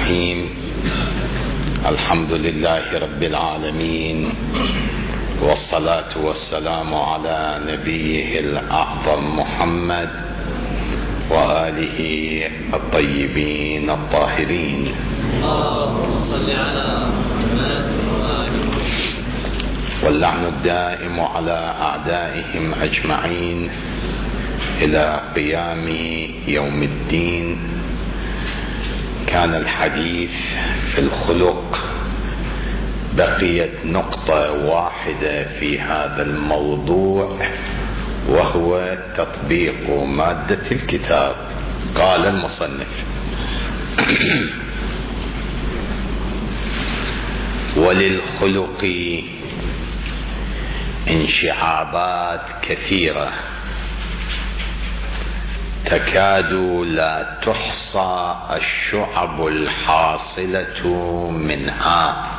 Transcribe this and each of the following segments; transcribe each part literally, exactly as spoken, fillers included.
الرحيم. الحمد لله رب العالمين، والصلاة والسلام على نبيه الأعظم محمد وآله الطيبين الطاهرين. اللهم صل على محمد واللعن الدائم على أعدائهم أجمعين إلى قيام يوم الدين. كان الحديث في الخلق، بقيت نقطة واحدة في هذا الموضوع، وهو تطبيق مادة الكتاب. قال المصنف: وللخلق انشعابات كثيرة تكاد لا تحصى الشعب الحاصلة منها،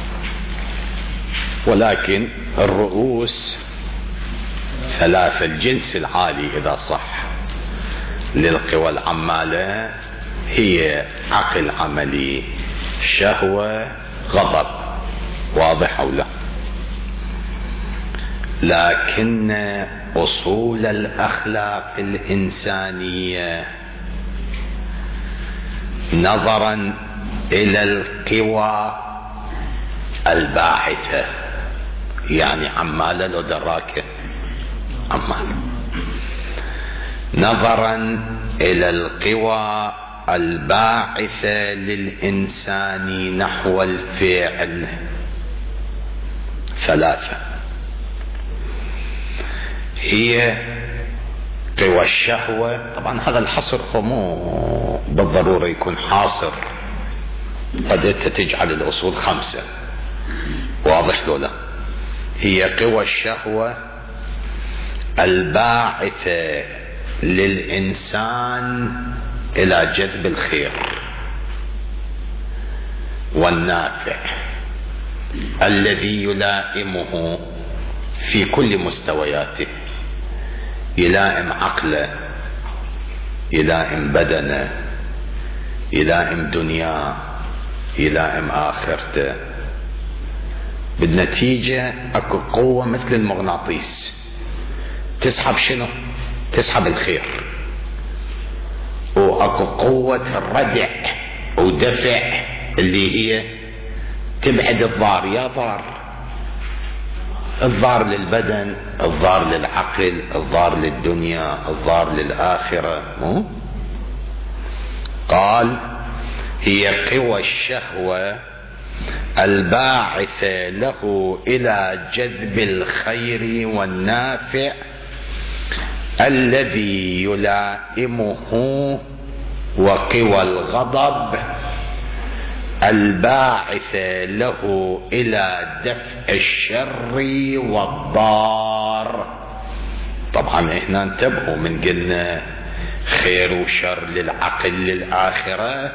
ولكن الرؤوس ثلاثة. الجنس العالي إذا صح للقوى العمالة هي عقل عملي، شهوة، غضب، واضح أو لا؟ لكن أصول الأخلاق الإنسانية نظرا إلى القوى الباعثة، يعني عمالة لو دراكة عمالة، نظرا إلى القوى الباعثة للإنسان نحو الفعل ثلاثة. هي قوى الشهوة، طبعا هذا الحصر هو مو بالضرورة يكون حاصر، قد انت تجعل الأصول خمسة، واضح لولا؟ هي قوى الشهوة الباعثة للإنسان إلى جذب الخير والنافع الذي يلائمه في كل مستوياته، يلائم عقله، يلائم بدنه، يلائم دنياه، يلائم آخرته. بالنتيجة اكو قوة مثل المغناطيس تسحب شنو؟ تسحب الخير. واكو قوة الردع ودفع اللي هي تبعد الضار. يا ضار، الضار للبدن، الضار للعقل، الضار للدنيا، الضار للآخرة. مو قال هي قوى الشهوة الباعثة له إلى جذب الخير والنافع الذي يلائمه، وقوى الغضب الباعثة له إلى دفع الشر والضار. طبعا احنا انتبهوا من قلنا خير وشر للعقل للآخرة،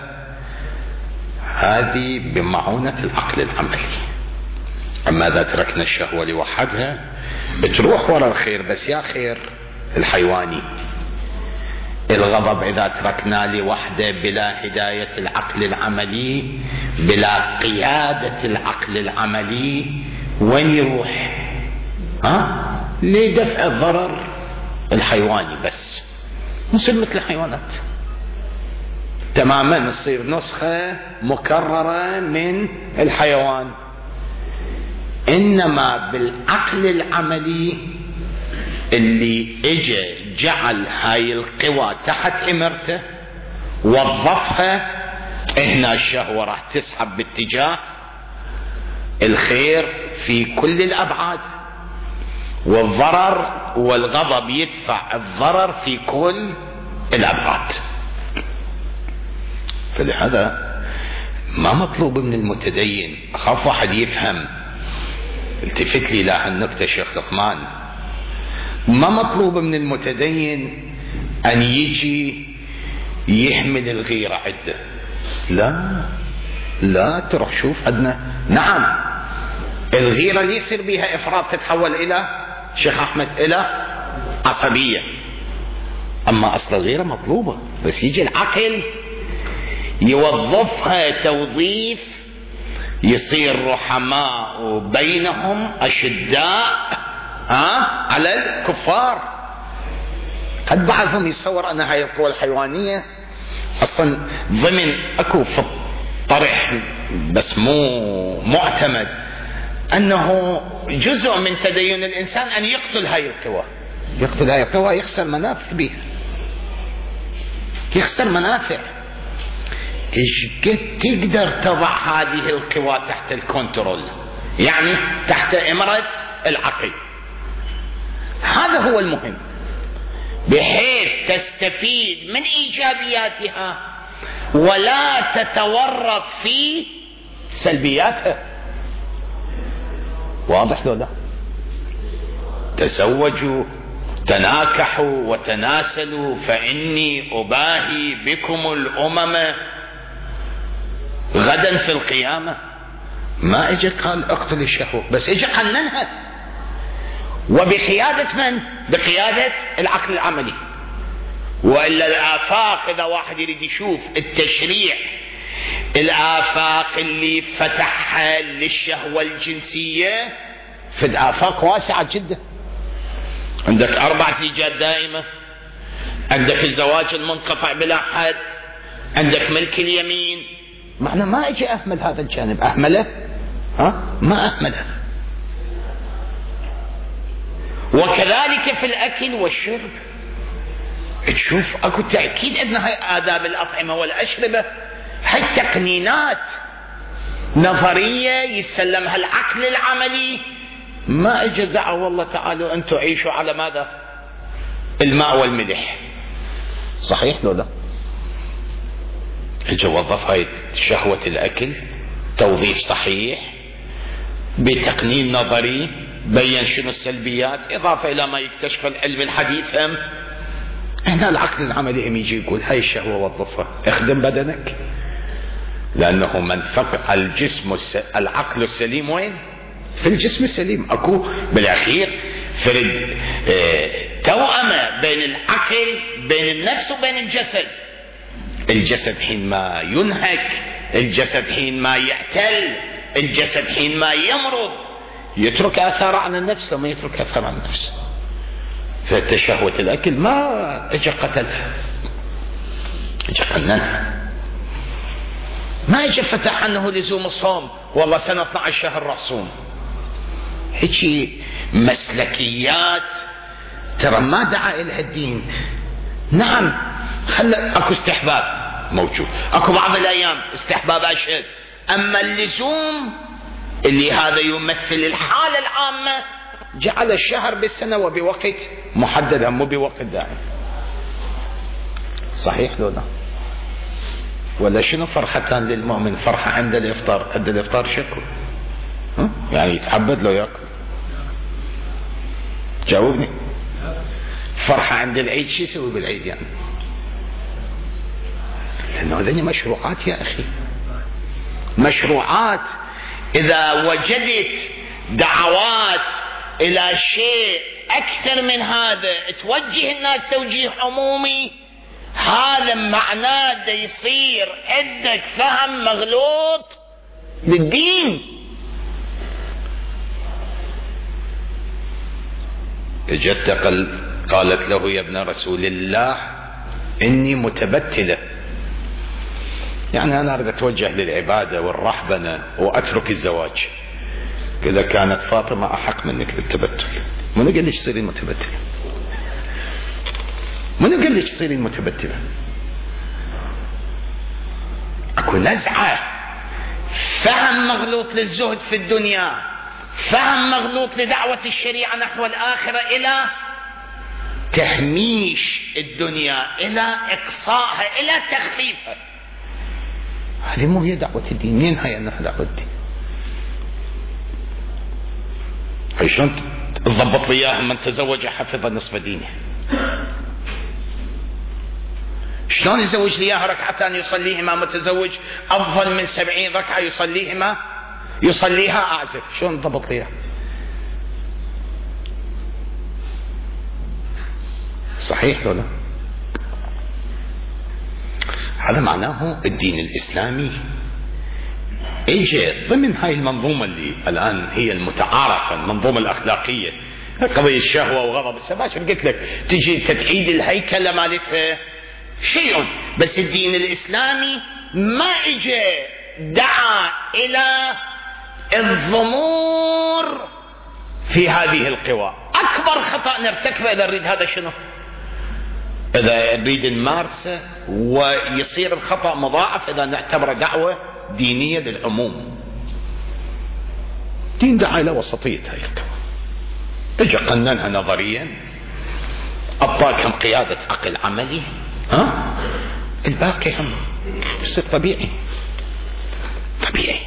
هذه بمعونة العقل العملي. أما إذا تركنا الشهوة لوحدها بتروح وراء الخير، بس يا خير الحيواني. الغضب إذا تركنا لوحده بلا هداية العقل العملي، بلا قيادة العقل العملي، وين يروح؟ ها؟ لدفع الضرر الحيواني بس، نصير مثل الحيوانات تماما، نصير نسخة مكررة من الحيوان. إنما بالعقل العملي اللي اجى جعل هاي القوى تحت امرته، وظفها، هنا الشهوة راح تسحب باتجاه الخير في كل الابعاد، والضرر والغضب يدفع الضرر في كل الابعاد. فلهذا ما مطلوب من المتدين، اخاف واحد يفهم، التفت لي لهالنكتة شيخ لقمان، ما مطلوب من المتدين ان يجي يحمل الغيرة عده. لا لا، تروح شوف عندنا، نعم الغيرة اللي يصير بها افراط تتحول الى شيخ احمد الى عصبية، اما اصل الغيرة مطلوبة، بس يجي العقل يوظفها توظيف يصير رحماء بينهم أشداء ها على الكفار. قد بعضهم يتصور أن هاي القوى الحيوانية أصلا ضمن أكو في الطرح بس مو معتمد أنه جزء من تدين الإنسان أن يقتل هاي القوى. يقتل هاي القوى يخسر منافع بها، يخسر منافع. ايش قد تقدر تضع هذه القوى تحت الكنترول، يعني تحت إمرة العقل. هذا هو المهم، بحيث تستفيد من إيجابياتها ولا تتورط في سلبياتها. واضح لو لا؟ تزوجوا تناكحوا وتناسلوا فإني أباهي بكم الأمم غدا في القيامة. ما اجى قال اقتل الشهوة، بس اجى قننها، وبقيادة من؟ بقيادة العقل العملي. وإلا الآفاق، إذا واحد يريد يشوف التشريع، الآفاق اللي فتحها للشهوة الجنسية في الآفاق واسعة جدا. عندك أربع زيجات دائمة، عندك الزواج المنقطع بلا حد، عندك ملك اليمين. معنى ما اجي أهمل هذا الجانب، أهمله ها؟ ما أهمله. وكذلك في الأكل والشرب، تشوف أكو تأكيد أن هاي آداب الأطعمة والأشربة هاي تقنينات نظرية يسلمها العقل العملي. ما اجى دعوة والله تعالوا أنتم عيشوا على ماذا؟ الماء والملح. صحيح لو لا؟ اجى وظف هاي شهوة الأكل توظيف صحيح بتقنين نظري، بين شنو السلبيات، إضافة إلى ما يكتشف العلم الحديث. هم هنا العقل العملي هم يجي يقول هاي الشهوة وظفها، اخدم بدنك، لأنه من فقد الجسم الس... العقل السليم وين؟ في الجسم السليم. أكو بالأخير فرد اه... توأمة بين العقل، بين النفس وبين الجسد. الجسد حين ما ينهك، الجسد حين ما يعتل، الجسد حين ما يمرض يترك آثار عن النفس، وما يترك آثار عن النفس. فتشهوة الأكل ما اجى قتلها، اجى قننها. ما اجى فتح عنه لزوم الصوم، والله سنة اثني عشر شهر راح صوم. هيجي مسلكيات ترى ما دعا إلى الدين. نعم خلى اكو استحباب موجود، اكو بعض الأيام استحباب أشد، أما اللزوم اللي هذا يمثل الحالة العامة جعل الشهر بالسنة وبوقت محدد، مو بوقت دائم. صحيح لو لا؟ ولا شنو فرحتان للمؤمن؟ فرحة عند الإفطار، عند الإفطار شكو يعني يتعبد لو يأكل. جاوبني. فرحة عند العيد شو يسوي بالعيد يعني؟ لأنه هذني مشروعات يا أخي، مشروعات. إذا وجدت دعوات إلى شيء أكثر من هذا توجه الناس توجيه عمومي، هذا معناه دا يصير عندك فهم مغلوط للدين. جت قالت له يا ابن رسول الله إني متبتلة، يعني أنا أريد أتوجه للعبادة والرهبنة وأترك الزواج. إذا كانت فاطمة أحق منك بالتبتل، من قال لك تصيرين متبتلة؟ من قال لك تصيرين متبتلة؟ أكو نزعة، فهم مغلوط للزهد في الدنيا، فهم مغلوط لدعوة الشريعة نحو الآخرة، إلى تهميش الدنيا، إلى إقصائها، إلى تخفيفها. هذه مو هي دعوة الدين. مين هي أنها دعوة الدين؟ شلون تضبط لي إياها؟ من تزوج حفظ نصف دينه. شلون يزوج لي إياها ركعتان يصليهما متزوج أفضل من سبعين ركعة يصليهما يصليها أعزف؟ شلون تضبط لي إياها؟ صحيح ولا؟ هذا معناه الدين الإسلامي اجى ضمن هاي المنظومة اللي الآن هي المتعارفة، المنظومة الأخلاقية، قضية الشهوة وغضب السباشر. قلت لك تجي تتعيد الهيكلة مالتها شيء، بس الدين الإسلامي ما اجى دعا إلى الضمور في هذه القوى. أكبر خطأ نرتكبه إذا نريد هذا شنو؟ إذا نريد نمارسه ويصير الخطأ مضاعف إذا نعتبره دعوة دينية للعموم. دين دعا إلى وسطية هاي القوى، اجى قننها نظريا، أعطاكم قيادة عقل عملي، ها الباقي هم يصير طبيعي طبيعي.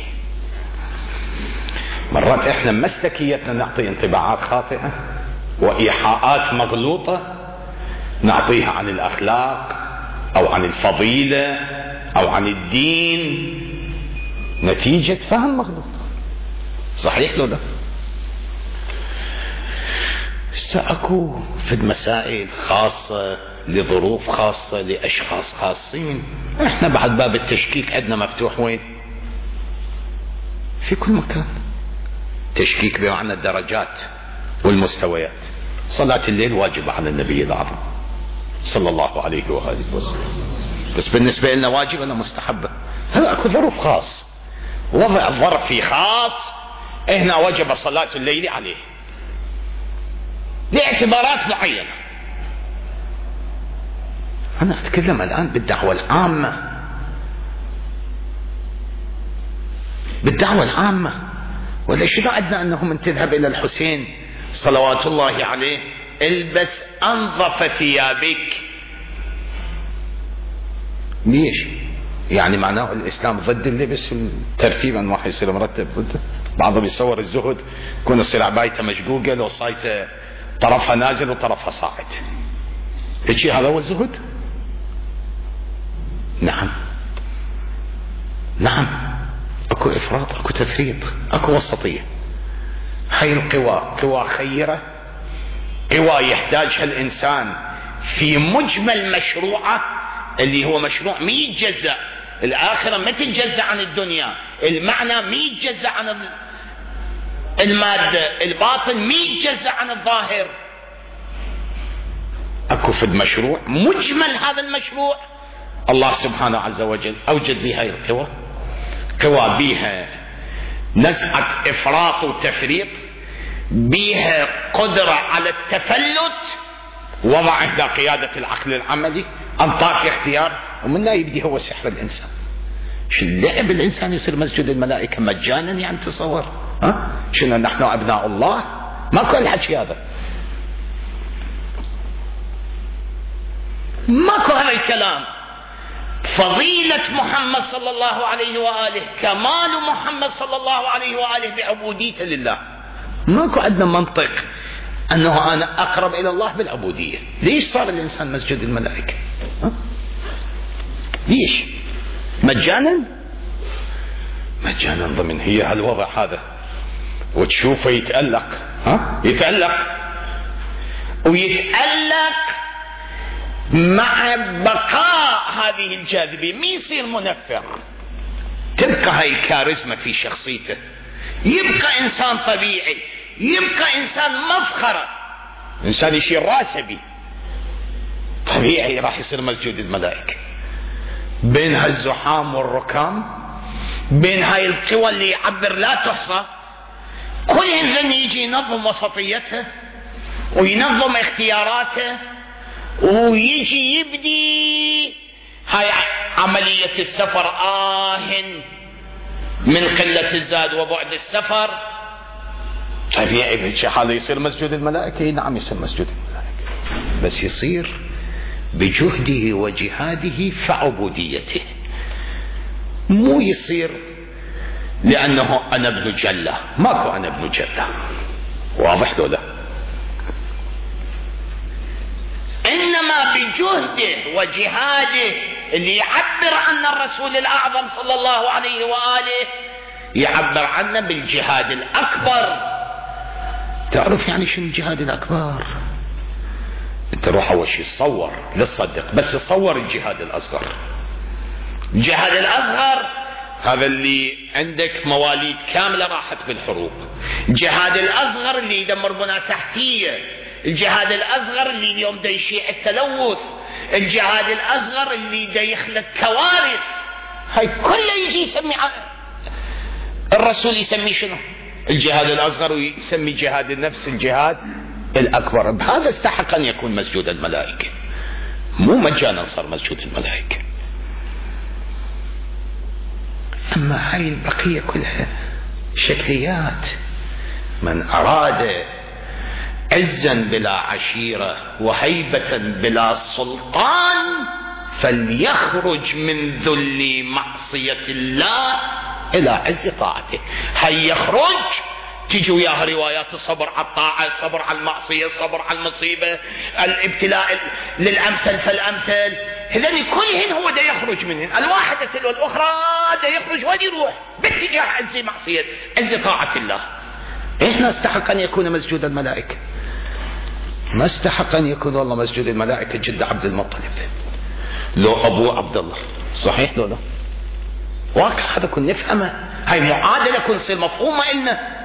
مرات احنا مسلكيتنا نعطي انطباعات خاطئة وإيحاءات مغلوطة نعطيها عن الأخلاق أو عن الفضيلة أو عن الدين نتيجة فهم مغلوط. صحيح لو لا؟ سأكو في المسائل خاصة لظروف خاصة لأشخاص خاصين. احنا بعد باب التشكيك عندنا مفتوح وين؟ في كل مكان. تشكيك بمعنى الدرجات والمستويات. صلاة الليل واجبة على النبي الأعظم صلى الله عليه وآله وسلم، بس بالنسبة لنا واجب ولا مستحبة؟ هذا اكو ظروف خاص، وضع ظرفي خاص، هنا وجب صلاة الليل عليه لاعتبارات معينة. أنا أتكلم الآن بالدعوة العامة، بالدعوة العامة. ولا شنو عندنا أنه من تذهب إلى الحسين صلوات الله عليه البس أنظف ثيابك؟ ليش؟ يعني معناه الإسلام ضد اللبس ترتيبا، واحد يصير مرتب ضده. بعضهم يصور الزهد يكون يصير عبايته مشقوقة لو صايته طرفها نازل وطرفها صاعد، هيك هذا هو الزهد؟ نعم نعم، اكو افراط، اكو تفريط، اكو وسطية. هاي القوى قوى خيرة، قوى يحتاجها الانسان في مجمل مشروعه اللي هو مشروع ما يتجزأ. الآخرة ما تتجزأ عن الدنيا، المعنى ما يتجزأ عن المادة، الباطن ما يتجزأ عن الظاهر. اكو في المشروع مجمل، هذا المشروع الله سبحانه عز وجل اوجد بها القوى، قوى بها نزعة افراط وتفريط، بها قدرة على التفلت، وضع إحدى قيادة العقل العملي، أنطاك اختيار، ومنها يبدي هو سحر الإنسان. شو اللعب الإنسان يصير مسجد الملائكة مجانا؟ يعني تصور ها شنو نحن أبناء الله؟ ماكو الحكي هذا، ماكو هذا الكلام. فضيلة محمد صلى الله عليه وآله، كمال محمد صلى الله عليه وآله بعبوديته لله. ماكو عندنا منطق أنه أنا أقرب إلى الله بالعبودية. ليش صار الإنسان مسجد الملائكة؟ ها؟ ليش؟ مجانا؟ مجانا ضمن هي هالوضع هذا، وتشوفه يتألق، ها؟ يتألق ويتألق مع بقاء هذه الجاذبية، مين يصير منفر؟ تبقى هاي الكاريزما في شخصيته، يبقى إنسان طبيعي، يبقى إنسان مفخرة، إنسان يشير راسه بي طبيعي، راح يصير مسجد الملائكة. بين هالزحام والركام، بين هاي القوى اللي يعبر لا تحصى، كل إنسان يجي ينظم وسطيته وينظم اختياراته ويجي يبدي هاي عملية السفر. آه من قلة الزاد وبعد السفر، طبيعي بهيك حاله يصير مسجد الملائكة. نعم يصير مسجد الملائكة، بس يصير بجهده وجهاده فعبوديته، مو يصير لأنه أنا ابن جلة. ماكو أنا ابن جلة، واضح له لا؟ إنما بجهده وجهاده اللي يعبر عن الرسول الأعظم صلى الله عليه وآله، يعبر عنه بالجهاد الأكبر. تعرف يعني شو الجهاد الأكبر؟ انت روح اول شيء تصور، لا تصدق، بس تصور الجهاد الأصغر. الجهاد الأصغر هذا اللي عندك مواليد كاملة راحت بالحروب. الجهاد الأصغر اللي يدمر بنى تحتية. الجهاد الأصغر اللي اليوم دا يشيع التلوث. الجهاد الأصغر اللي دا يخلق كوارث. هاي كله يجي يسمي الرسول يسمي شنو؟ الجهاد الأصغر، ويسمي جهاد النفس الجهاد الأكبر. بهذا استحق أن يكون مسجود الملائكة، مو مجانا صار مسجود الملائكة. أما هاي البقية كلها شكليات. من أراد عزا بلا عشيرة وهيبة بلا سلطان فليخرج من ذل معصية الله إلى عز طاعته. هي يخرج تيجي وياها روايات الصبر على الطاعة، الصبر على المعصية، الصبر على المصيبة، الابتلاء للأمثل فالأمثل. هذين كلهن هو دا يخرج منهن، الواحدة تلو الأخرى دا يخرج ودي يروح باتجاه عز معصية عز طاعة الله. إحنا استحق أن يكون مسجود الملائكة، ما استحق أن يكون والله مسجود الملائكة جد عبد المطلب لو أبو عبد الله. صحيح لو لا؟ واقع هذا كن نفهمه، هاي معادلة كن تصير مفهومة إلنا.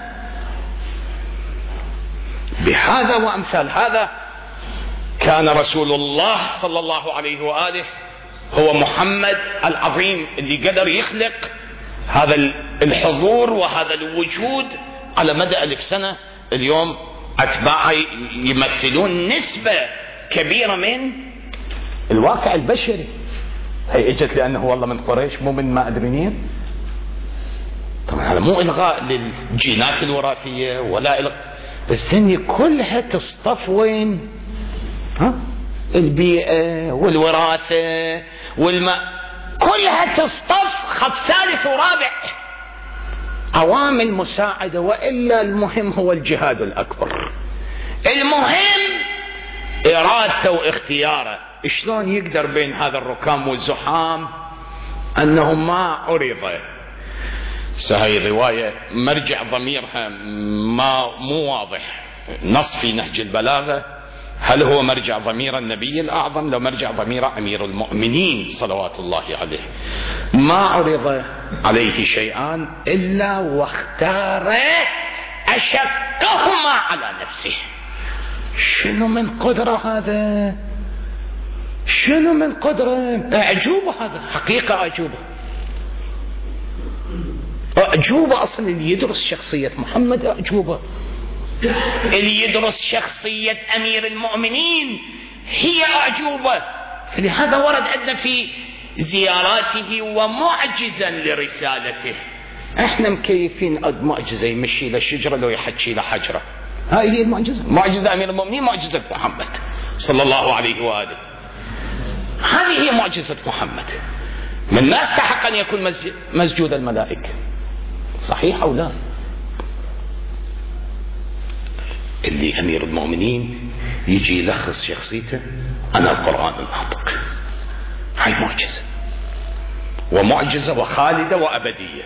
بهذا وأمثال هذا كان رسول الله صلى الله عليه وآله هو محمد العظيم اللي قدر يخلق هذا الحضور وهذا الوجود على مدى ألف سنة. اليوم أتباعه يمثلون نسبة كبيرة من الواقع البشري. هي اجت لأنه والله من قريش مو من ما أدري مين. طبعا هذا مو إلغاء للجينات الوراثية ولا إلغاء، بس هني كلها تصطف وين؟ ها؟ البيئة والوراثة والماء كلها تصطف خط ثالث ورابع، عوامل مساعدة. وإلا المهم هو الجهاد الأكبر، المهم إرادته واختياره. شلون يقدر بين هذا الركام والزحام أنه ما عرض؟ هاي رواية مرجع ضميرها ما مو واضح، نص في نهج البلاغة. هل هو مرجع ضمير النبي الأعظم لو مرجع ضمير أمير المؤمنين صلوات الله عليه؟ ما عرض عليه شيئان إلا واختار أشقهما على نفسه. شنو من قدرة هذا؟ شنو من قدرة؟ أعجوبة هذا، حقيقة أعجوبة. أعجوبة أصلا اللي يدرس شخصية محمد، أعجوبة اللي يدرس شخصية أمير المؤمنين هي أعجوبة. لهذا ورد عندنا في زياراته ومعجزا لرسالته. احنا مكيفين قد معجزة يمشي لشجرة لو يحكي لحجرة. هاي هي المعجزة، معجزة أمير المؤمنين، معجزة محمد صلى الله عليه وآله. هذه هي معجزة محمد. من ما استحق أن يكون مسجود الملائكة، صحيح أو لا؟ اللي أمير المؤمنين يجي يلخص شخصيته أنا القرآن الناطق. هاي معجزة، ومعجزة وخالدة وأبدية.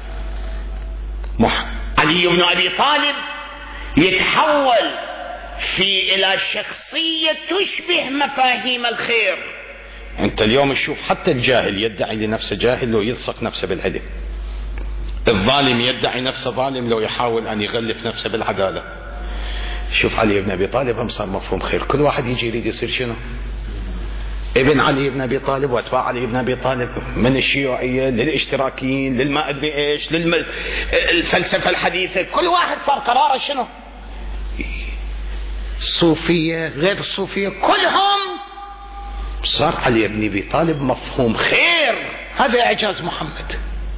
علي بن أبي طالب يتحول في إلى شخصية تشبه مفاهيم الخير. أنت اليوم تشوف حتى الجاهل يدعي لنفسه جاهل لو يلصق نفسه بالعلم، الظالم يدعي نفسه ظالم لو يحاول أن يغلف نفسه بالعدالة. شوف علي بن أبي طالب هم صار مفهوم خير، كل واحد يجي يريد يصير شنو؟ ابن علي بن أبي طالب وأتباع علي بن أبي طالب، من الشيوعية للاشتراكيين للما أدري إيش للفلسفة الحديثة، كل واحد صار قراره شنو؟ صوفية غير الصوفية، كلهم صار علي بن أبي طالب مفهوم خير. هذا إعجاز محمد.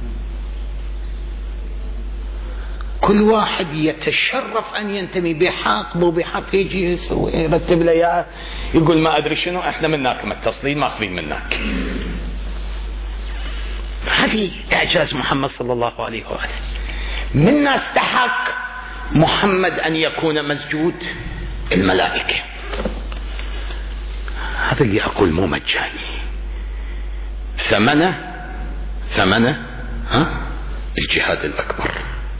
كل واحد يتشرف أن ينتمي بحق وبحق يجي يسوي يرتب له إياه، يقول ما أدري شنو، إحنا مناك متصلين ماخذين منك. هذه إعجاز محمد صلى الله عليه وآله. منا استحق محمد أن يكون مسجود الملائكة. هذا اللي أقول مو مجاني، ثمنه ثمنه ها الجهاد الأكبر،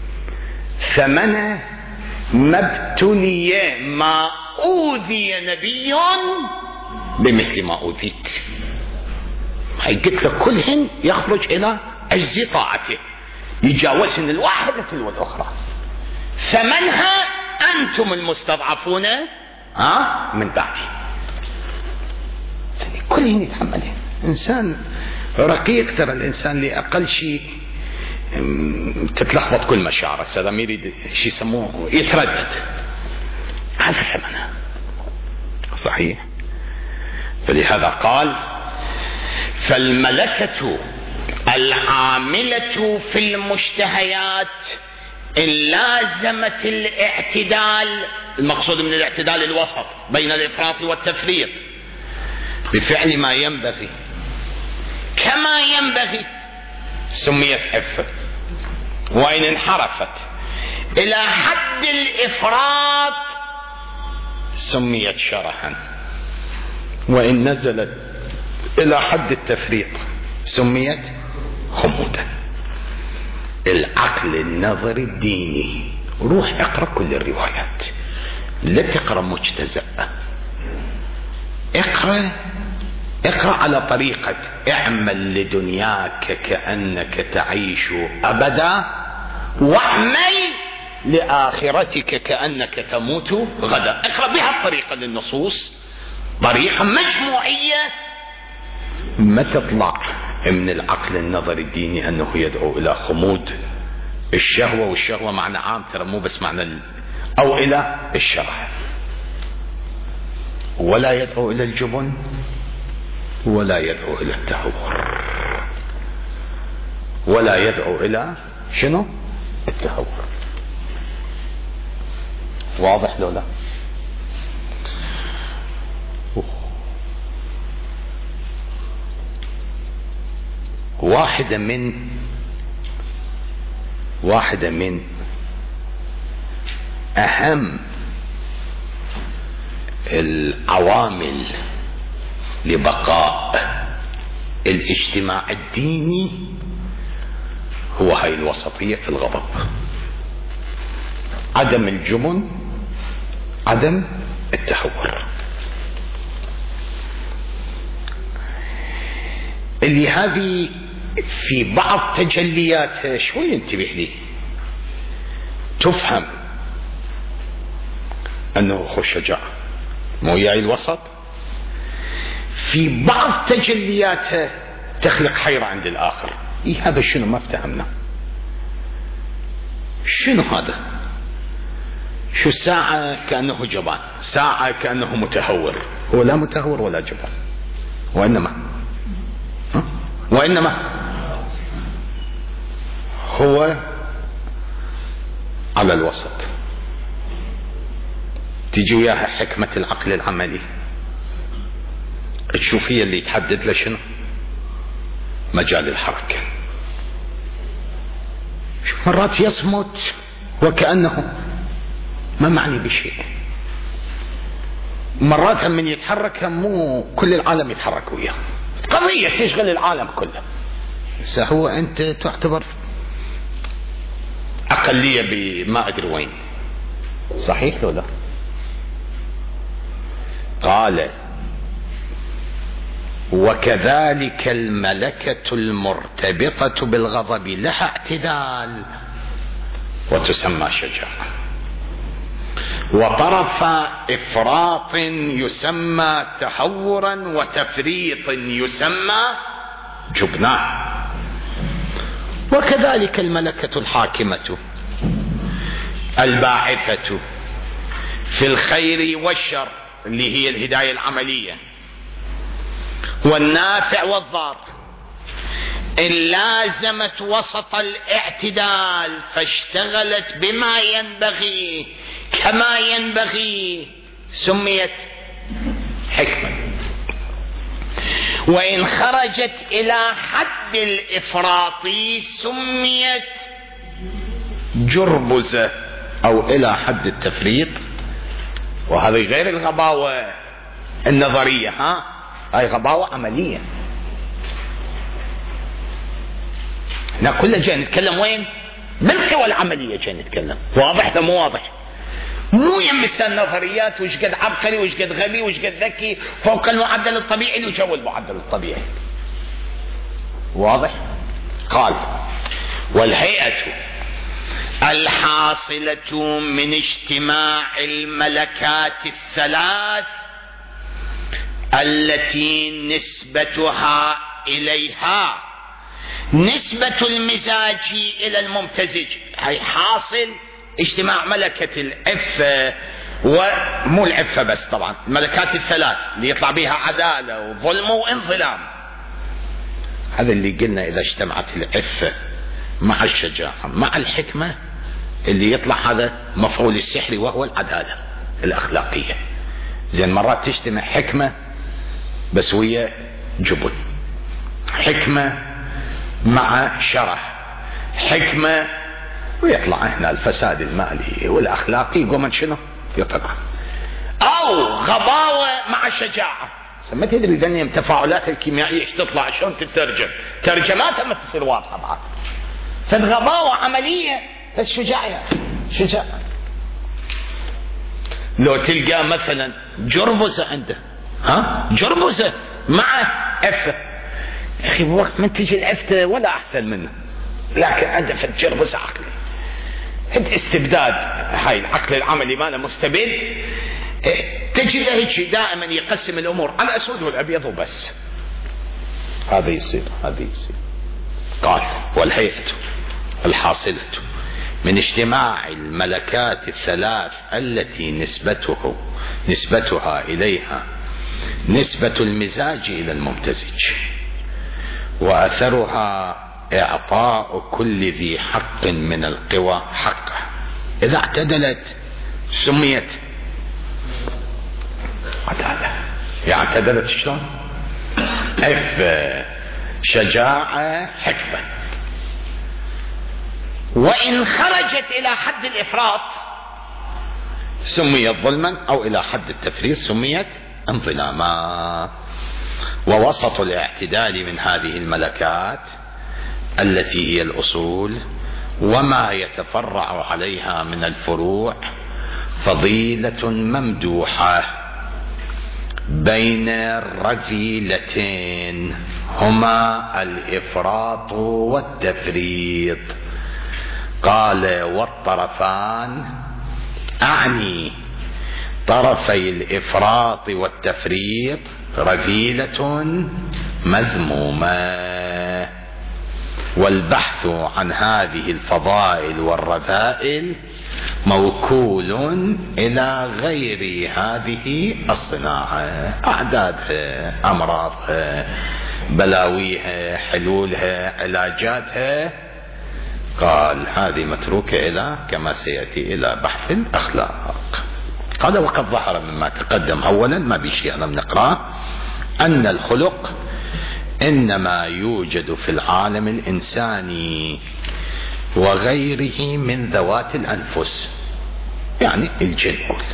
ثمنه ما ابتلي ما أوذي نبي بمثل ما أوذيت. هاي قلت لك كلهن يخرج إلى أجزي طاعته، يجاوزن الواحدة تلو الأخرى. ثمنها أنتم المستضعفون ها من بعدي. يعني كلهن يتحملين. إنسان رقيق، ترى الإنسان اللي أقل شيء تتلخبط كل مشاعره، هذا ما يريد شيء يسموه يتردد، هذا ثمنها. صحيح. فلهذا قال: فالملكة العاملة في المشتهيات إن لازمت الاعتدال، المقصود من الاعتدال الوسط بين الإفراط والتفريط، بفعل ما ينبغي كما ينبغي سميت عفة، وإن انحرفت إلى حد الإفراط سميت شرحا، وإن نزلت إلى حد التفريط سميت خمودا. العقل النظري الديني، روح اقرأ كل الروايات، لا تقرأ مجتزأ، اقرأ اقرأ على طريقة اعمل لدنياك كأنك تعيش أبدا، واعمل لآخرتك كأنك تموت غدا. اقرأ بها الطريقة للنصوص، طريقة مجموعية، ما تطلع من العقل النظري الديني أنه يدعو إلى خمود الشهوة، والشهوة معنى عام ترى مو بس معنى ال... أو إلى الشرع، ولا يدعو إلى الجبن، ولا يدعو إلى التهور، ولا يدعو إلى شنو؟ التهور. واضح لو لا؟ واحدة من واحدة من أهم العوامل لبقاء الاجتماع الديني هو هاي الوسطية في الغضب، عدم الجبن، عدم التهور. اللي هذه في بعض تجلياتها شوي انتبه لي، تفهم انه خو شجاع مو وياي الوسط، في بعض تجلياتها تخلق حيرة عند الآخر. إيه هذا شنو؟ ما افتهمنا شنو هذا. شو ساعة كأنه جبان، ساعة كأنه متهور. هو لا متهور ولا جبان، وإنما وإنما هو على الوسط. تيجي وياها حكمة العقل العملي، تشوف هي اللي تحدد له شنو مجال الحركة. مرات يصمت وكأنه ما معني بشيء، مرات من يتحرك مو كل العالم يتحرك وياه، قضية تشغل العالم كله، بس هو أنت تعتبر أقلية بما أدري وين. صحيح لو لا؟ قال: وكذلك الملكة المرتبطة بالغضب لها اعتدال وتسمى شجاعة، وطرف إفراط يسمى تهورا، وتفريط يسمى جبنا. وكذلك الملكة الحاكمة الباعثة في الخير والشر اللي هي الهداية العملية والنافع والضار، إن لازمت وسط الاعتدال فاشتغلت بما ينبغي كما ينبغي سميت حكمة، وإن خرجت إلى حد الإفراط سميت جربزة أو إلى حد التفريط. وهذه غير الغباوة النظرية، ها هاي غباوة عملية. احنا كلنا جاي نتكلم وين؟ بالقوى العملية جاي نتكلم. واضح ده مو واضح؟ مو يمس النظريات وش قد عبقري وش قد غبي وش قد ذكي فوق المعدل الطبيعي وجو المعدل الطبيعي. واضح؟ قال والهيئة الحاصلة من اجتماع الملكات الثلاث التي نسبتها إليها نسبة المزاج إلى الممتزج. هي حاصل اجتماع ملكة العفة، ومو العفة بس طبعا، الملكات الثلاث اللي يطلع بها عدالة وظلم وانظلام. هذا اللي قلنا إذا اجتمعت العفة مع الشجاعة مع الحكمة اللي يطلع هذا مفعول السحر، وهو العدالة الأخلاقية. زين مرات تجتمع حكمة بس ويا جبن، حكمة مع شرح، حكمة ويطلع هنا الفساد المالي والأخلاقي يقوم شنو يطلع، أو غباوة مع شجاعة. ما تدري ذني تفاعلات الكيميائية ايش تطلع، شلون تترجم، ترجماتها ما تصير واضحة بعد. فالغباوة عملية بس شجاعة شجاعة. لو تلقى مثلا جربزة عنده، ها جربزة مع عفة، يا أخي بوقت من تجي العفة ولا أحسن منه، لكن عنده في جربزة عقلي، عند استبداد، هاي العقل العملي ماله مستبد. تجد هيك دائما يقسم الأمور على الأسود والأبيض وبس. هذا يصير هذا يصير. قال والهيئة الحاصلة من اجتماع الملكات الثلاث التي نسبته نسبتها إليها نسبة المزاج إلى الممتزج، وأثرها إعطاء كل ذي حق من القوى حقه. إذا اعتدلت سميت عدالة. يعني اعتدلت شلون؟ عفة شجاعة حكمة. وإن خرجت إلى حد الإفراط سميت ظلما، أو إلى حد التفريط سميت انظلاما. ووسط الاعتدال من هذه الملكات التي هي الأصول وما يتفرع عليها من الفروع فضيلة ممدوحة بين الرذيلتين هما الإفراط والتفريط. قال والطرفان، أعني طرفي الإفراط والتفريط، رذيلة مذمومة. والبحث عن هذه الفضائل والرذائل موكول إلى غير هذه الصناعة، أعدادها، أمراضها، بلاويها، حلولها، علاجاتها. قال هذه متروكة إلى كما سيأتي إلى بحث الأخلاق. قال وقد ظهر مما تقدم أولا، ما بيشي أنا بنقرأ، أن الخلق إنما يوجد في العالم الإنساني وغيره من ذوات الأنفس، يعني الجن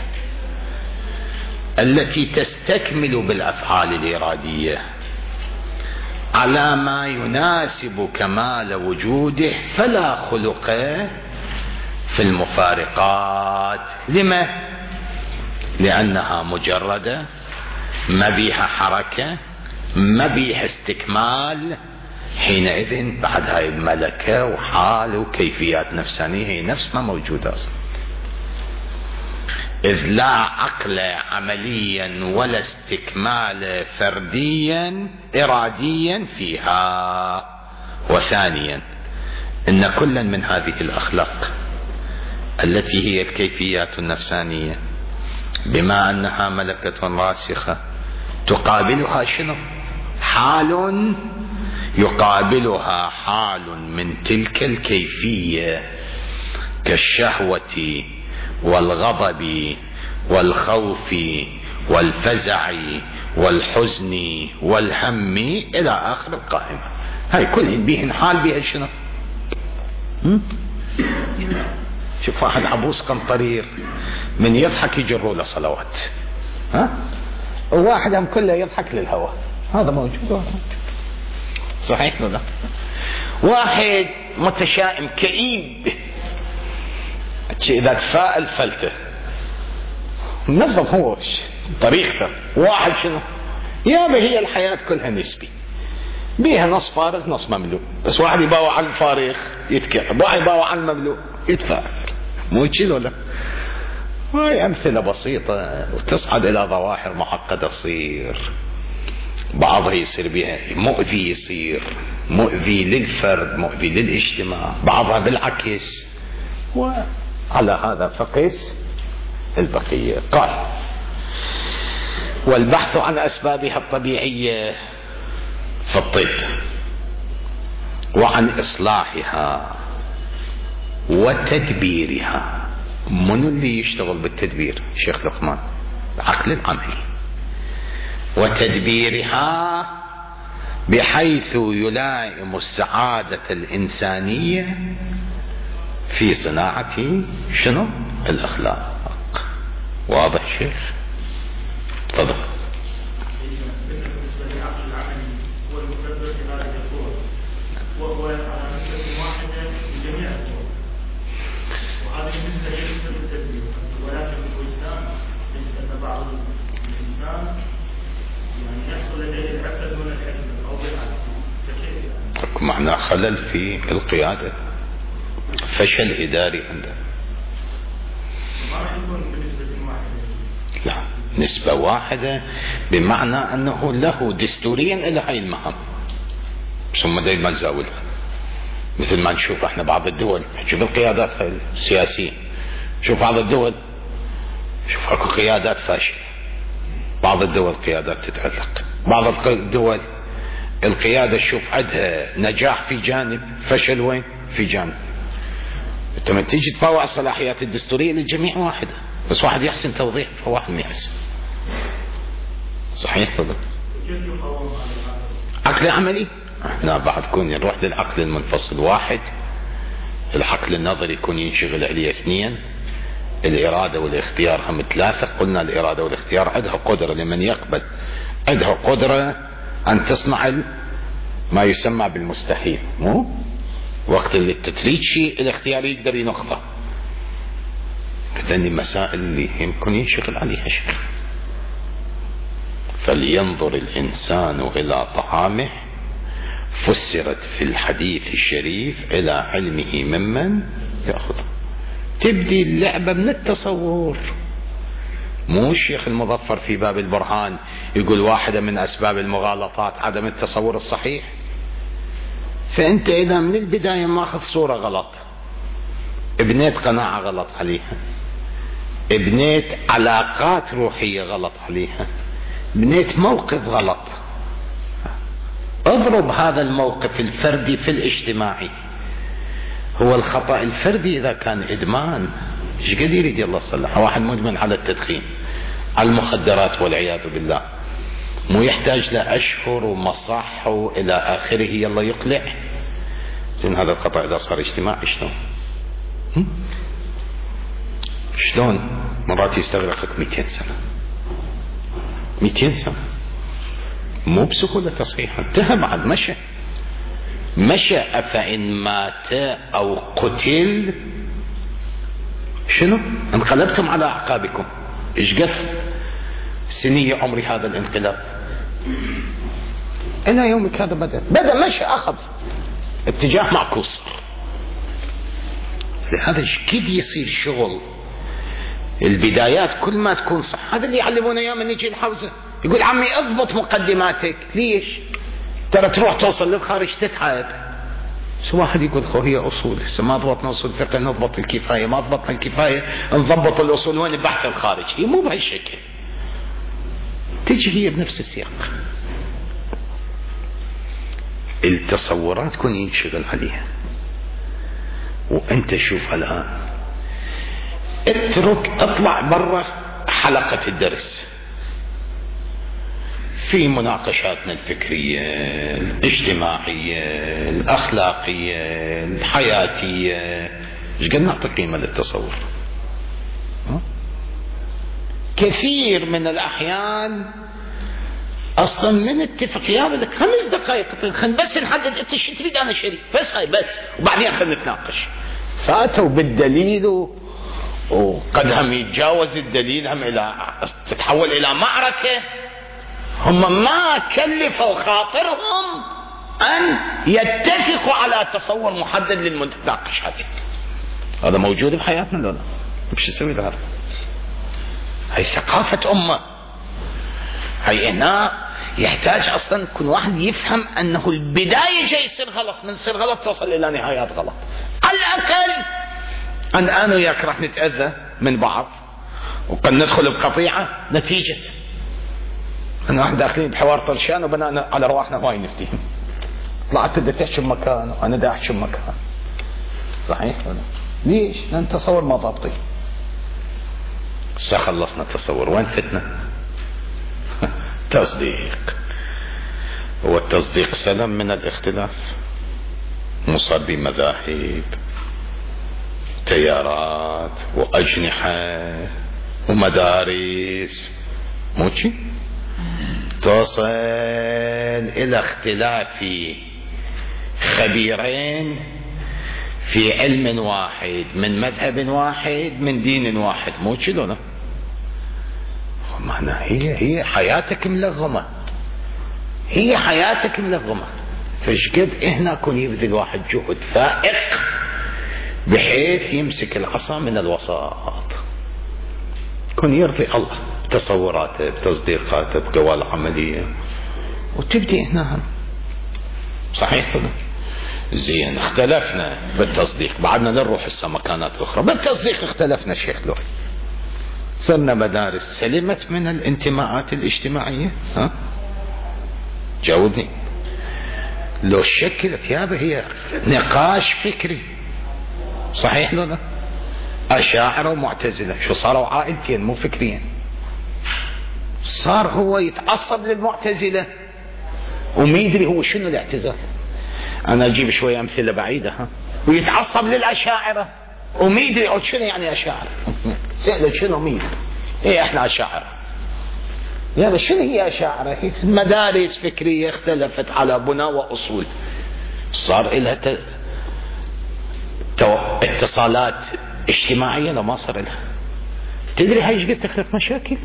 التي تستكمل بالأفعال الإرادية على ما يناسب كمال وجوده، فلا خلق في المفارقات. لما؟ لأنها مجردة، ما بيها حركة، ما بيها استكمال. حينئذ بعد هاي الملكة وحال وكيفيات نفسانية هي نفس ما موجودة أصلا، إذ لا عقل عمليا ولا استكمال فرديا إراديا فيها. وثانيا إن كلا من هذه الأخلاق التي هي الكيفيات النفسانية بما أنها ملكة راسخة تقابلها شنو؟ حال يقابلها حال من تلك الكيفية كالشهوة والغضب والخوف والفزع والحزن والهم إلى آخر القائمة. هاي كل بيهن حال بيها شنو؟ شوف واحد عبوس قنطرير من يضحك يجروا له صلوات، ها؟ وواحد هم كله يضحك للهوى. هذا موجود صحيح ولا؟ واحد متشائم كئيب إذا تفائل فلته نظم هو طريقته. واحد شنو؟ يا هي الحياة كلها نسبي، بيها نص فارغ نص مملوء، بس واحد يباوع على الفارغ يتكعب، واحد يباوع على المملوء يدفع، مو كذا ولا؟ هاي أمثلة بسيطة وتصعد إلى ظواهر معقدة تصير بعضها يصير بها مؤذي، يصير مؤذي للفرد مؤذي للاجتماع، بعضها بالعكس، وعلى هذا فقس البقية. قال والبحث عن أسبابها الطبيعية في الطب وعن إصلاحها وتدبيرها. من اللي يشتغل بالتدبير؟ شيخ لقمان، العقل العملي. وتدبيرها بحيث يلائم السعادة الإنسانية في صناعة شنو؟ الأخلاق. واضح شيخ؟ تفضل. بالنسبة للعقل العملي هو المدبر لهذه القوى، وهو على نسبة واحدة لجميع القوى، وهذه النسبة هي نسبة التدبير، ولكن الوجدان يجد أن بعض الإنسان يعني يحصل لديه العفة دون الحكمة أو بالعكس، فكيف؟ معناه خلل في القيادة، فشل إداري عنده. ما راح يكون بنسبة واحدة؟ لا، نسبة واحدة بمعنى أنه له دستوريا إلى هاي المهام، ثم دائما زاولها. مثل ما نشوف احنا بعض الدول، شوف القيادات السياسية، شوف بعض الدول شوف اكو قيادات فاشلة، بعض الدول قيادات تتألق، بعض الدول القيادة شوف عندها نجاح في جانب، فشل وين؟ في جانب. انت ما تيجي تطوع الصلاحيات الدستورية للجميع واحدة، بس واحد يحسن توضيح فواحد ما يحسن. صحيح ولا؟ عقل عملي؟ لا، بعد كون نروح للعقل المنفصل. واحد، العقل النظري يكون ينشغل عليه اثنين، الإرادة والاختيار هم ثلاثة. قلنا الإرادة والاختيار عندها قدرة لمن يقبل، عندها قدرة أن تصنع ما يسمى بالمستحيل. مو وقت اللي تتريد شيء الاختيار يقدر ينقطه. هذه المسائل اللي يمكن ينشغل عليها شيخ. فلينظر الإنسان إلى طعامه فسرت في الحديث الشريف إلى علمه ممن يأخذ. تبدي اللعبة من التصور. مو الشيخ المظفر في باب البرهان يقول واحدة من أسباب المغالطات عدم التصور الصحيح. فأنت إذا من البداية ماخذ صورة غلط، ابنيت قناعة غلط عليها، ابنيت علاقات روحية غلط عليها، بنيت موقف غلط، اضرب هذا الموقف الفردي في الاجتماعي. هو الخطأ الفردي إذا كان إدمان، ايش قد يريد الله يصلح؟ واحد مدمن على التدخين، على المخدرات والعياذ بالله، مو يحتاج له أشهر ومصح إلى آخره يلا يقلع. زين هذا الخطأ إذا صار اجتماعي شلون؟ شلون؟ مرات يستغرقك مئتين سنة، مئتين سنة، مو بسهولة تصحيحها. انتهى بعد مشى مشى أفإن مات أو قتل شنو؟ انقلبتم على أعقابكم. إيش قد سنية عمري هذا الانقلاب؟ إلى يومك هذا بدأ بدأ مشى، أخذ اتجاه معكوس. لهذا كيف يصير شغل البدايات كل ما تكون صح. هذا اللي يعلمونا اياه من نجي الحوزة، يقول عمي اضبط مقدماتك. ليش؟ ترى تروح توصل للخارج تتعب. بس واحد يقول خو هي اصول، هسه ما ضبطنا اصول فقه نضبط الكفايه، ما ضبطنا الكفايه نضبط الاصول. وين البحث الخارج؟ هي مو بهالشكل، تجي هي بنفس السياق. التصورات كن ينشغل عليها. وانت شوف الان، اترك اطلع برا حلقة الدرس في مناقشاتنا الفكرية الاجتماعية الأخلاقية الحياتية. ايش قد نعطي قيمة للتصور؟ كثير من الأحيان أصلا من اتفق يا بدك خمس دقائق خلينا بس نحدد انت شو تريد أنا شريك بس هاي بس، وبعدين خلينا نتناقش. فأتوا بالدليل وقد هم يتجاوز الدليل هم إلى تتحول إلى معركة. هم ما كلفوا خاطرهم أن يتفقوا على تصور محدد للمتناقش عليه. هذا موجود بحياتنا لولا مش يسوي هذا. هي ثقافة أمة. هي هنا يحتاج أصلا يكون واحد يفهم أنه البداية جاي يصير غلط، من يصير غلط توصل إلى نهايات غلط. على الأقل أن أنا وياك راح نتأذى من بعض وقد ندخل بقطيعة نتيجة أن واحد داخلين بحوار طرشان وبناء على رواحنا هواي نفتيهم. طلعت بدي تحشي بمكان وأنا دا أحشي بمكان. صحيح ولا؟ ليش؟ لأن تصور ما ضابطين. خلصنا تصور، وين فتنا؟ تصديق. هو التصديق سلم من الاختلاف، مصاب بمذاهب تيارات وأجنحة ومدارس، موشي توصل إلى اختلاف خبيرين في علم واحد من مذهب واحد من دين واحد، مو كذا لا؟ معنى هي هي حياتك ملغمة، هي حياتك ملغمة. فايش قد هنا يكون يبذل واحد جهد فائق بحيث يمسك العصا من الوسط، يكون يرضي الله بتصوراته بتصديقاته بقوى العملية، وتبدي هنا. صحيح ولا؟ زين اختلفنا بالتصديق، بعدنا نروح هسه مكانات اخرى بالتصديق اختلفنا شيخ لو صرنا مدارس سلمت من الانتماءات الاجتماعية. ها جاوبني. لو شكلت يابا هي نقاش فكري، صحيح لو لا؟ أشاعرة ومعتزلة شو صاروا؟ عائلتين مو فكريين. صار هو يتعصب للمعتزلة وما يدري هو شنو الاعتزال. أنا أجيب شوية أمثلة بعيدة. ها ويتعصب للأشاعرة وما يدري شنو يعني أشاعرة. سأله شنو مين؟ إيه إحنا أشاعرة. يا شنو هي أشاعرة؟ هي مدارس فكرية اختلفت على بناء وأصول، صار لها ت... تو... اتصالات اجتماعية لما صار لها. تدري هاي ايش قد تخلق مشاكل؟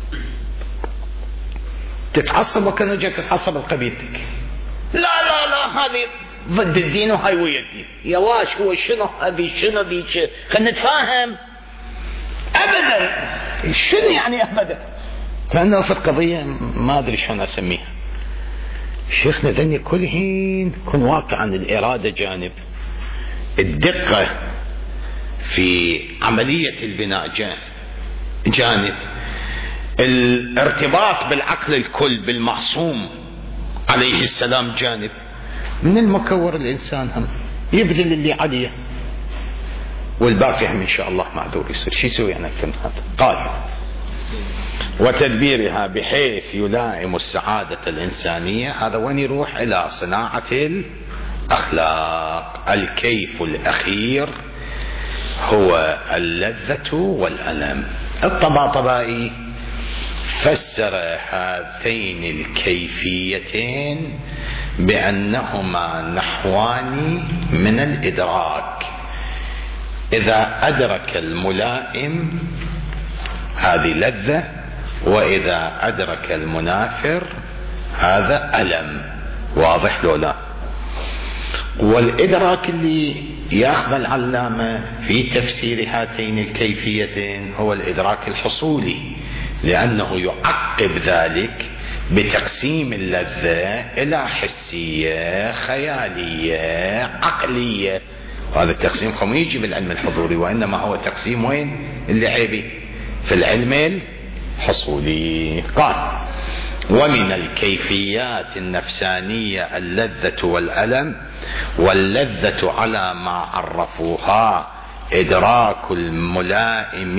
تتعصب وكانوا جاك تتعصب لقبيلتك. لا لا لا هذه ضد الدين وهاي ويا الدين. يا واش هو شنو هذه شنو ذيك؟ خلينا نتفاهم. ابدا شنو يعني ابدا؟ كأنه في القضية ما ادري شلون اسميها. شيخنا ذني كل حين كن واقع عن الإرادة جانب، الدقة في عملية البناء جانب، الارتباط بالعقل الكل بالمعصوم عليه السلام جانب. من المكور الإنسان هم يبذل اللي عليه والباقي هم إن شاء الله معذور يصير. شو يسوي أنا كم هذا؟ قال وتدبيرها بحيث يلائم السعادة الإنسانية. هذا وين يروح؟ إلى صناعة الأخلاق. الكيف الأخير هو اللذة والألم. الطباطبائي فسر هاتين الكيفيتين بأنهما نحوان من الإدراك. إذا أدرك الملائم هذه لذة، وإذا أدرك المنافر هذا ألم. واضح لو لا؟ والإدراك اللي يأخذ العلامة في تفسير هاتين الكيفيتين هو الإدراك الحصولي، لأنه يعقب ذلك بتقسيم اللذة إلى حسية خيالية عقلية. وهذا التقسيم هم يجي بالعلم الحضوري، وإنما هو تقسيم وين اللي عيبي في العلم الحصولي. قال ومن الكيفيات النفسانية اللذة والألم، واللذة على ما عرفوها إدراك الملائم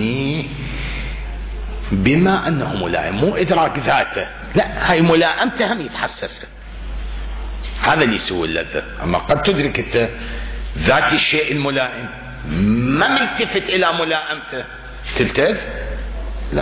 بما أنه ملائم، مو إدراك ذاته، لا هاي ملائمته هم يتحسسها. هذا اللي يسوي اللذة. أما قد تدرك أنت ذات الشيء الملائم ما ملتفت إلى ملائمته تلتف، لا.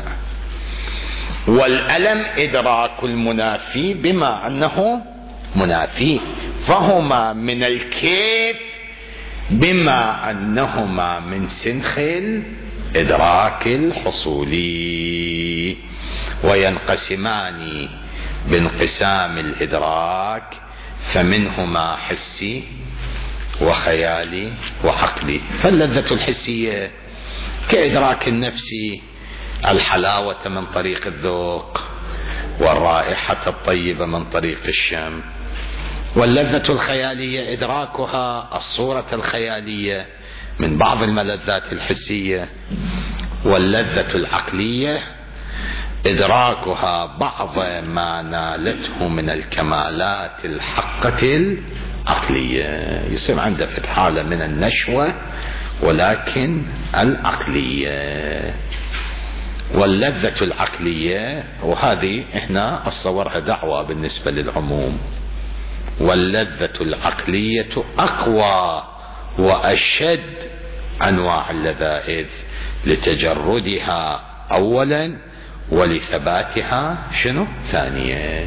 والألم إدراك المنافي بما أنه منافي، فهما من الكيف بما أنهما من سنخ الإدراك الحصولي، وينقسمان بانقسام الإدراك فمنهما حسي وخيالي وعقلي. فاللذة الحسية كإدراك النفسي الحلاوة من طريق الذوق والرائحة الطيبة من طريق الشم، واللذة الخيالية إدراكها الصورة الخيالية من بعض الملذات الحسية، واللذة العقلية إدراكها بعض ما نالته من الكمالات الحقة العقلية. يصير عنده في حالة من النشوة ولكن العقلية. واللذة العقلية، وهذه احنا اصورها دعوة بالنسبة للعموم، واللذة العقلية اقوى واشد انواع اللذائذ لتجردها اولا ولثباتها شنو ثانيا.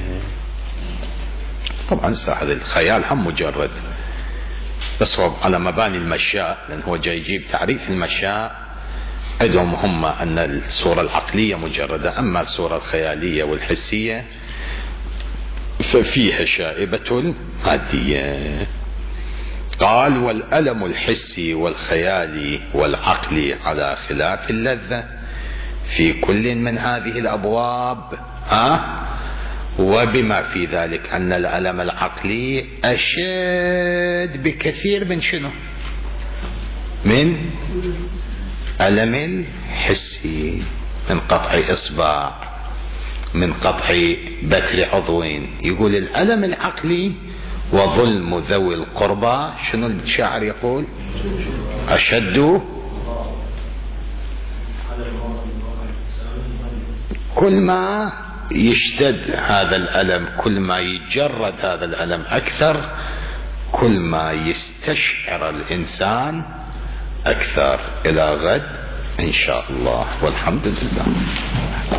طبعا هذا الخيال هم مجرد، بس هو على مباني المشاء، لان هو جاي يجيب تعريف المشاء عندهم هم ان الصورة العقلية مجردة، اما الصورة الخيالية والحسية ففيها شائبة المادية. قال والألم الحسي والخيالي والعقلي على خلاف اللذة في كل من هذه الأبواب، ها، وبما في ذلك أن الألم العقلي أشد بكثير من شنو؟ من ألم الحسي، من قطع إصبع، من قطع بتر عضوين. يقول الألم العقلي وظلم ذوي القربى شنو الشاعر يقول؟ أشد. كل ما يشتد هذا الألم، كل ما يتجرد هذا الألم أكثر، كل ما يستشعر الإنسان أكثر. إلى غد إن شاء الله، والحمد لله.